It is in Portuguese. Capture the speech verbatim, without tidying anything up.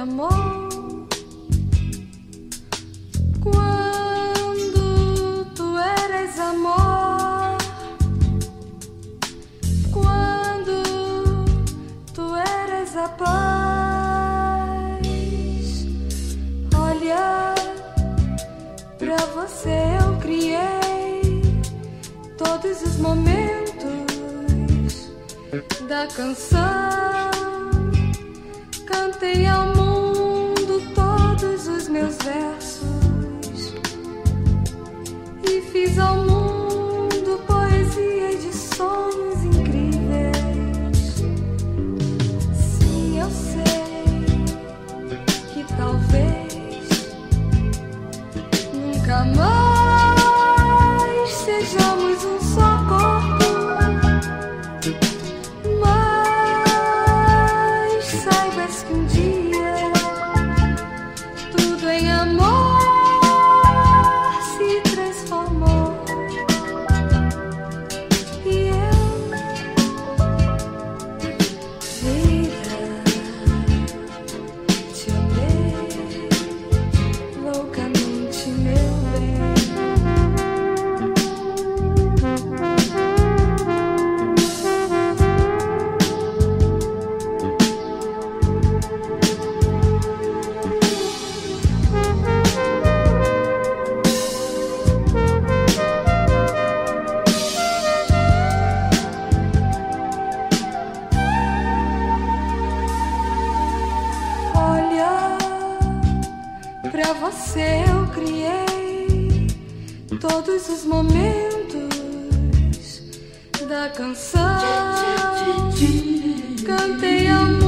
amor. Quando tu eres amor, quando tu eres a paz. Olha, pra você eu criei todos os momentos da canção. Cantei ao mundo todos os meus versos e fiz ao mundo poesia de sonhos incríveis. Sim, eu sei que talvez nunca mais sejamos um só corpo. Pra você eu criei todos os momentos da canção. Cantei amor.